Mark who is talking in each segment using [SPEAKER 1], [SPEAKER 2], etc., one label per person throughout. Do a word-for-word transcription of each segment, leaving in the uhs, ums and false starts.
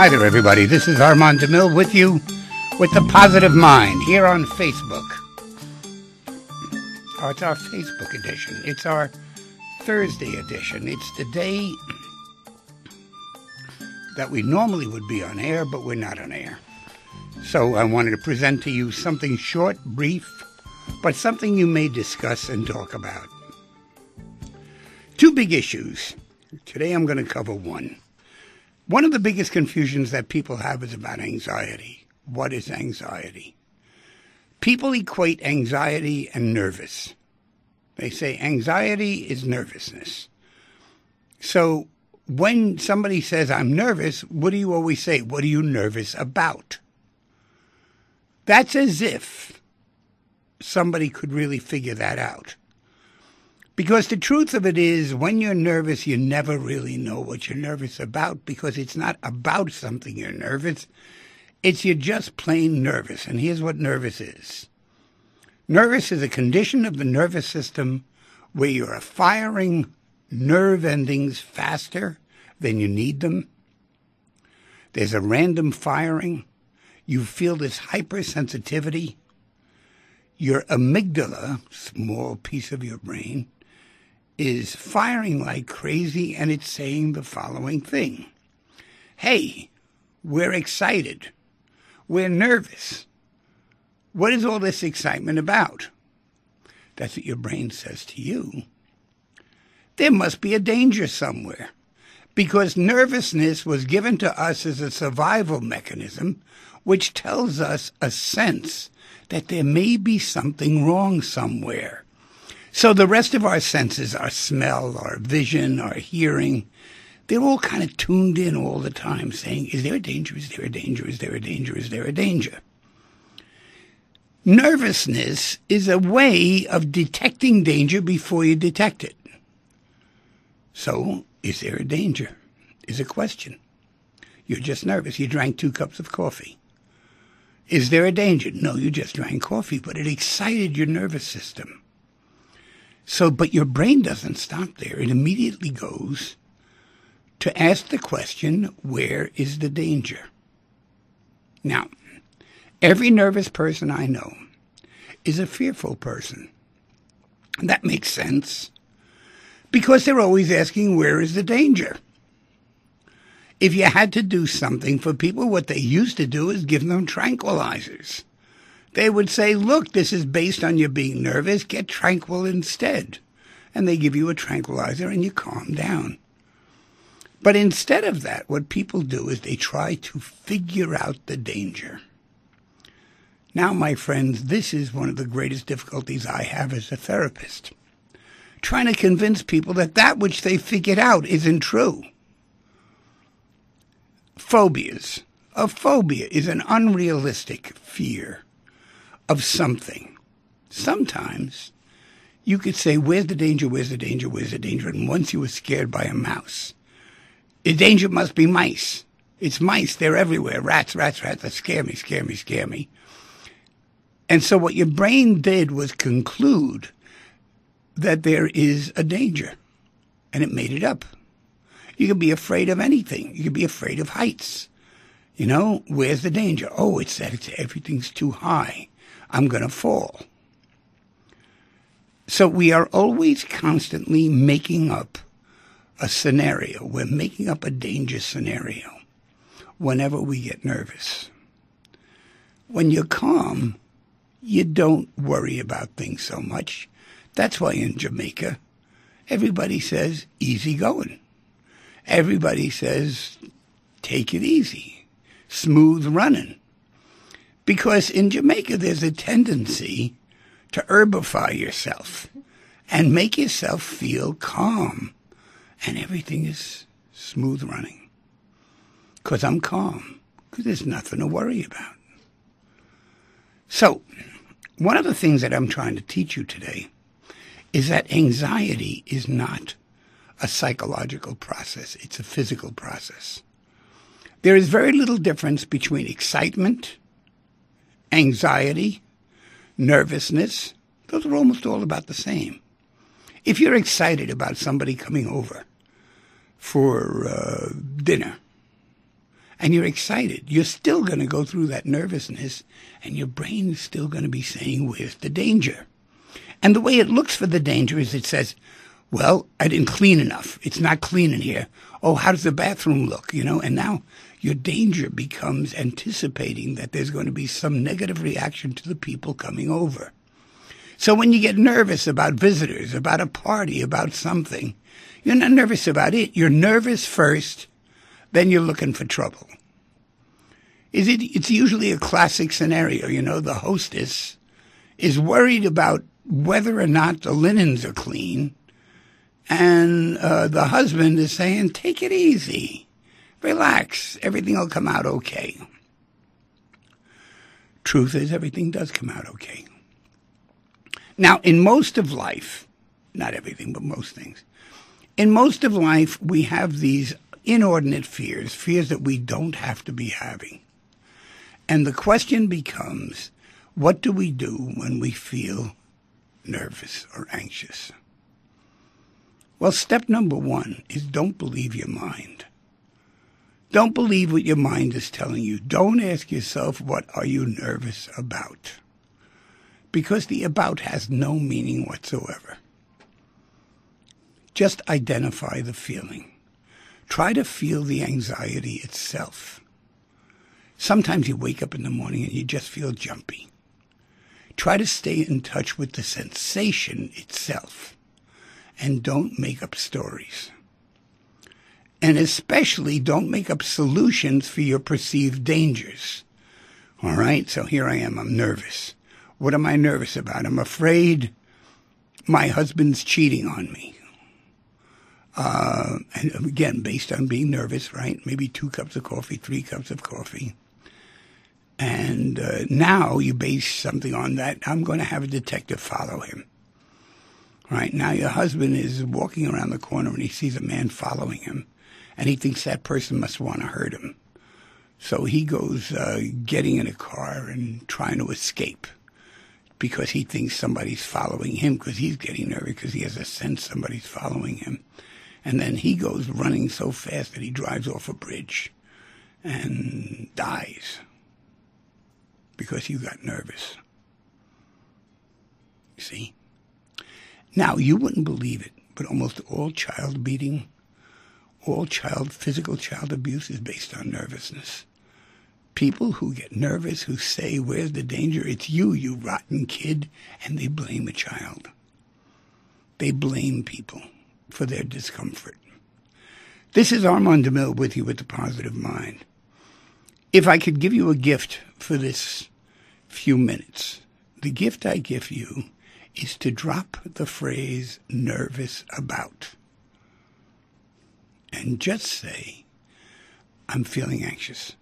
[SPEAKER 1] Hi there, everybody. This is Armand DeMille with you with The Positive Mind here on Facebook. Oh, it's our Facebook edition. It's our Thursday edition. It's the day that we normally would be on air, but we're not on air. So I wanted to present to you something short, brief, but something you may discuss and talk about. Two big issues. Today I'm going to cover one. One of the biggest confusions that people have is about anxiety. What is anxiety? People equate anxiety and nervous. They say anxiety is nervousness. So when somebody says, I'm nervous, what do you always say? What are you nervous about? That's as if somebody could really figure that out. Because the truth of it is, when you're nervous, you never really know what you're nervous about, because it's not about something you're nervous. It's you're just plain nervous. And here's what nervous is. Nervous is a condition of the nervous system where you're firing nerve endings faster than you need them. There's a random firing. You feel this hypersensitivity. Your amygdala, small piece of your brain, is firing like crazy, and it's saying the following thing. Hey, we're excited. We're nervous. What is all this excitement about? That's what your brain says to you. There must be a danger somewhere, because nervousness was given to us as a survival mechanism, which tells us a sense that there may be something wrong somewhere. So the rest of our senses, our smell, our vision, our hearing, they're all kind of tuned in all the time, saying, is there a danger? Is there a danger? Is there a danger? Is there a danger? Nervousness is a way of detecting danger before you detect it. So, is there a danger? Is a question. You're just nervous. You drank two cups of coffee. Is there a danger? No, you just drank coffee, but it excited your nervous system. So, but your brain doesn't stop there. It immediately goes to ask the question, where is the danger? Now, every nervous person I know is a fearful person. And that makes sense, because they're always asking, where is the danger? If you had to do something for people, what they used to do is give them tranquilizers. They would say, look, this is based on you being nervous, get tranquil instead. And they give you a tranquilizer and you calm down. But instead of that, what people do is they try to figure out the danger. Now, my friends, this is one of the greatest difficulties I have as a therapist. Trying to convince people that that which they figured out isn't true. Phobias. A phobia is an unrealistic fear of something. Sometimes you could say, where's the danger, where's the danger, where's the danger? And once you were scared by a mouse, the danger must be mice. It's mice, they're everywhere. Rats, rats, rats, that scare me, scare me, scare me. And so what your brain did was conclude that there is a danger, and it made it up. You could be afraid of anything. You could be afraid of heights. You know, where's the danger? Oh, it's that it's, everything's too high. I'm going to fall. So we are always constantly making up a scenario. We're making up a danger scenario whenever we get nervous. When you're calm, you don't worry about things so much. That's why in Jamaica, everybody says, easy going. Everybody says, take it easy, smooth running. Because in Jamaica, there's a tendency to herbify yourself and make yourself feel calm. And everything is smooth running. Because I'm calm. Because there's nothing to worry about. So, one of the things that I'm trying to teach you today is that anxiety is not a psychological process. It's a physical process. There is very little difference between excitement, anxiety, nervousness. Those are almost all about the same. If you're excited about somebody coming over for uh, dinner, and you're excited, you're still going to go through that nervousness, and your brain is still going to be saying, where's the danger? And the way it looks for the danger is it says, well, I didn't clean enough. It's not clean in here. Oh, how does the bathroom look? You know, and now your danger becomes anticipating that there's going to be some negative reaction to the people coming over. So when you get nervous about visitors, about a party, about something, you're not nervous about it. You're nervous first, then you're looking for trouble. Is it? It's usually a classic scenario. You know, the hostess is worried about whether or not the linens are clean, and uh, the husband is saying, take it easy, relax, everything will come out okay. Truth is, everything does come out okay. Now, in most of life, not everything, but most things, in most of life, we have these inordinate fears, fears that we don't have to be having. And the question becomes, what do we do when we feel nervous or anxious? Well, step number one is don't believe your mind. Don't believe what your mind is telling you. Don't ask yourself, what are you nervous about? Because the about has no meaning whatsoever. Just identify the feeling. Try to feel the anxiety itself. Sometimes you wake up in the morning and you just feel jumpy. Try to stay in touch with the sensation itself. And don't make up stories. And especially don't make up solutions for your perceived dangers. All right, so here I am, I'm nervous. What am I nervous about? I'm afraid my husband's cheating on me. Uh, and again, based on being nervous, right? Maybe two cups of coffee, three cups of coffee. And uh, now you base something on that. I'm going to have a detective follow him. Right now your husband is walking around the corner and he sees a man following him. And he thinks that person must want to hurt him. So he goes uh, getting in a car and trying to escape. Because he thinks somebody's following him, because he's getting nervous, because he has a sense somebody's following him. And then he goes running so fast that he drives off a bridge and dies because you got nervous. You see? Now, you wouldn't believe it, but almost all child beating, all child, physical child abuse is based on nervousness. People who get nervous, who say, where's the danger? It's you, you rotten kid. And they blame a child. They blame people for their discomfort. This is Armand DeMille with you with the Positive Mind. If I could give you a gift for this few minutes, the gift I give you is to drop the phrase nervous about. And just say, I'm feeling anxious.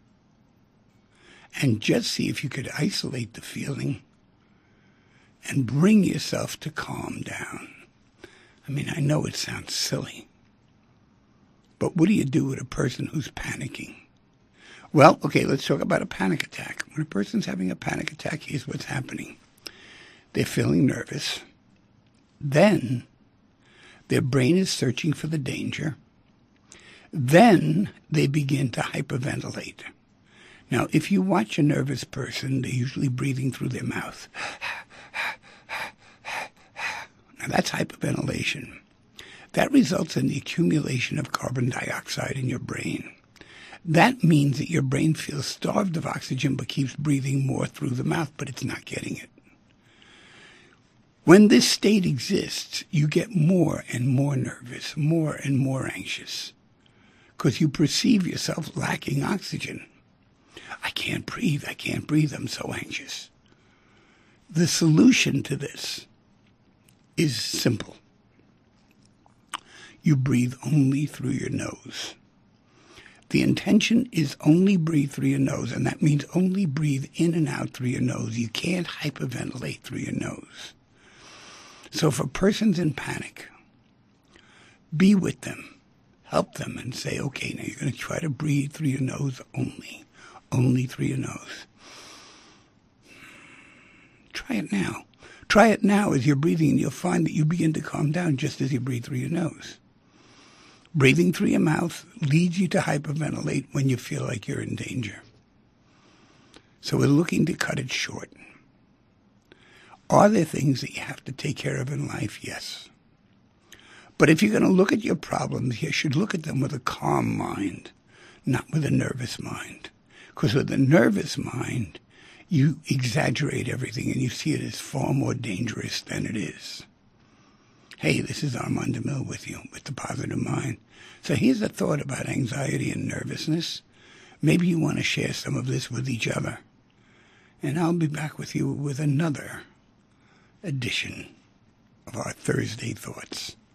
[SPEAKER 1] And just see if you could isolate the feeling and bring yourself to calm down. I mean, I know it sounds silly, but what do you do with a person who's panicking? Well, okay, let's talk about a panic attack. When a person's having a panic attack, here's what's happening. They're feeling nervous. Then their brain is searching for the danger. Then they begin to hyperventilate. Now, if you watch a nervous person, they're usually breathing through their mouth. Now, that's hyperventilation. That results in the accumulation of carbon dioxide in your brain. That means that your brain feels starved of oxygen but keeps breathing more through the mouth, but it's not getting it. When this state exists, you get more and more nervous, more and more anxious, because you perceive yourself lacking oxygen. I can't breathe, I can't breathe, I'm so anxious. The solution to this is simple. You breathe only through your nose. The intention is only breathe through your nose, and that means only breathe in and out through your nose. You can't hyperventilate through your nose. So if a person's in panic, be with them, help them, and say, okay, now you're going to try to breathe through your nose only, only through your nose. Try it now. Try it now as you're breathing, and you'll find that you begin to calm down just as you breathe through your nose. Breathing through your mouth leads you to hyperventilate when you feel like you're in danger. So we're looking to cut it short. Are there things that you have to take care of in life? Yes. But if you're going to look at your problems, you should look at them with a calm mind, not with a nervous mind. Because with a nervous mind, you exaggerate everything and you see it as far more dangerous than it is. Hey, this is Armand DeMille with you, with The Positive Mind. So here's a thought about anxiety and nervousness. Maybe you want to share some of this with each other. And I'll be back with you with another edition of our Thursday Thoughts.